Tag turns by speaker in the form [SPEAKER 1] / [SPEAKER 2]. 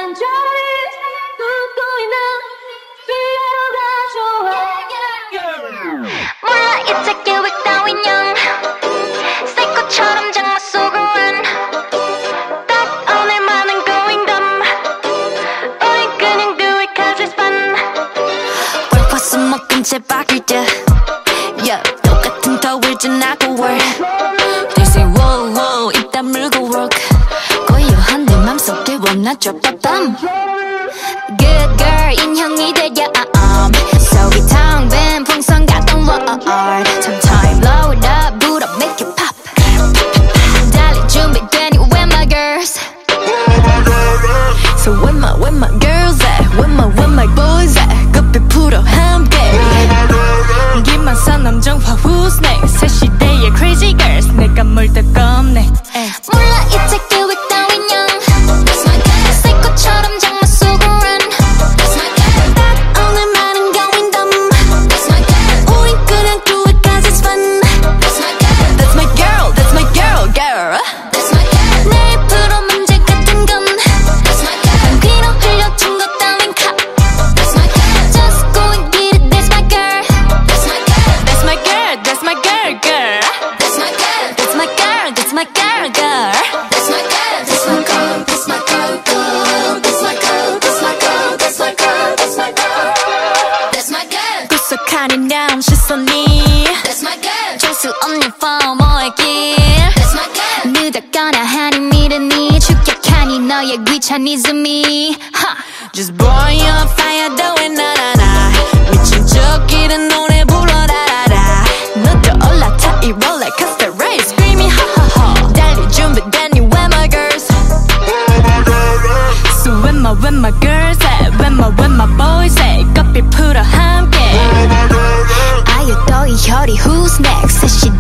[SPEAKER 1] 잠자리 웃고 있는 피아노가 좋아. 몰라 이제 계획 따윈 영 새꽃처럼 장마 속을 run. 딱 오늘만은 going dumb. 우린 그냥 do it cause it's fun. 벌써 먹은 채 바뀔 때 yeah, 똑같은 더울 지나고 work. They say whoa whoa 입 다물고 work. 고요한 내 맘속에 원나 drop a bomb. Good girl 인형이 되려 속이 텅 빈 풍선 같은 world. Sometime blow it up boot up make it pop. 달릴 준비되니 where my girls. So where my girls at? Where my boys at? 커피 풀어 함께 기만산 남정화 who's next? 새 시대의 crazy girls 내가 뭘 더 겁내. 몰라 이제 계획 따윈 영 새꽃처럼 장마 속을 run. 딱 오늘만은 going dumb. 우린 그냥 do it cause it's fun. That's my girl, that's my girl, girl. 내 입으로 문제 같은 건 귀로 흘려준 것 따윈 카. Just go and get it, that's my girl. That's my girl, that's my girl, girl. That's my girl, that's my girl, that's my girl, girl. That's my girl, that's my girl, that's my girl, girl. That's my girl, that's my girl, that's my girl, that's my girl. That's my girl. 구석하는 남 시선이 That's my girl. 줄 없는 FOMO의 길 That's my girl. 늦었거나 하니 미련이 축약하니 너의 귀차니즘이 Just boy on fire doing 나나나 미친 척이른 노래 불러라라라 너도 올라타 이 롤러코스터 race screaming 하하하 달릴 준비되니 where my girls. So where my girls at? Where my boys at? 커피 풀어 함께 아유 또 이 혈이 who's next? 새